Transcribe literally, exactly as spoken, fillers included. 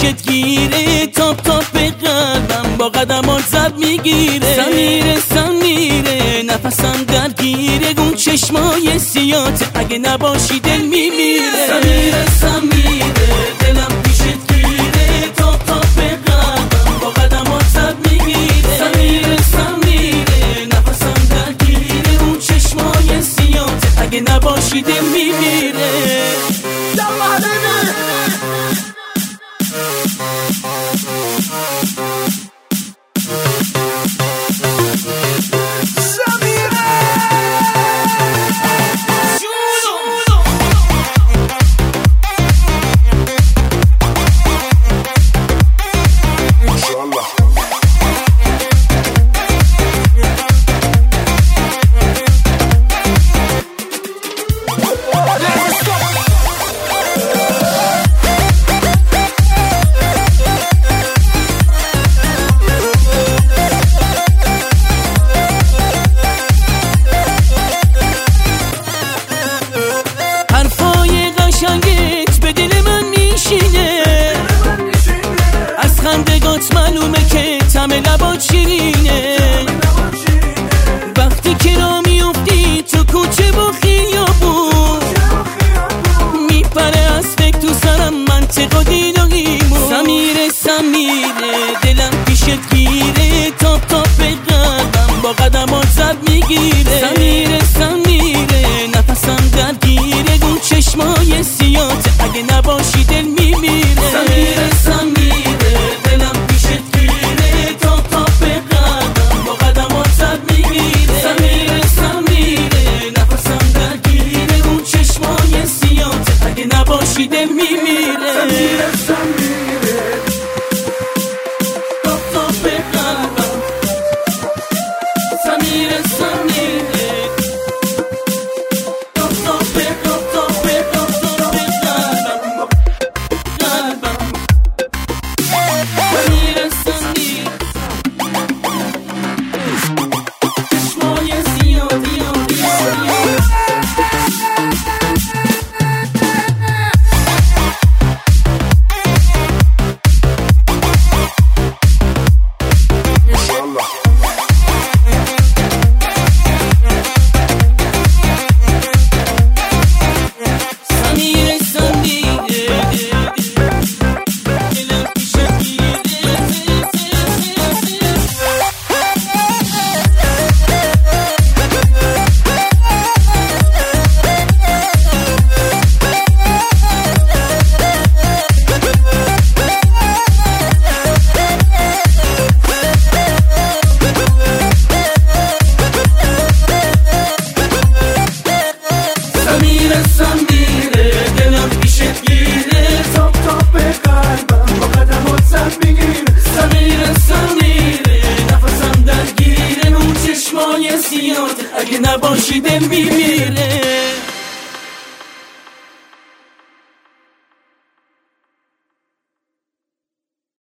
پیشت گیره، تاپ تاپ قلبم با قدمات زب میگیره. سمیره سمیره نفسم درگیره، اون چشمای سیاته اگه نباشی دل میمیره. سمیره سمیره دلم پیشت گیره، تاپ تاپ قلبم با قدمات زب میگیره. سمیره سمیره نفسم درگیره، اون چشمای سیاته اگه نباشی دل میمیره. خندگات معلومه که طعم لبات شیرینه، وقتی که را میفتی تو کوچه و خیابون، میپره از فکر تو سرم منطق و دین و ایمون. سمیره سمیره دلم پیشت گیره، تاپ تاپ قلبم با قدمات زب میگیره. سمیره سمیره نفسم درگیره، اون چشمای سیاته اگه نباشی دل میمیره. سمیره سمیره دل میمیره. سمیره سمیره تاپ تاپ قلبم. سمیره سمیره تاپ تاپ تاپ تاپ تاپ تاپ قلبم قلبم. سمیره سمیره چشمای زیادی اگه نباشی دل میمیره.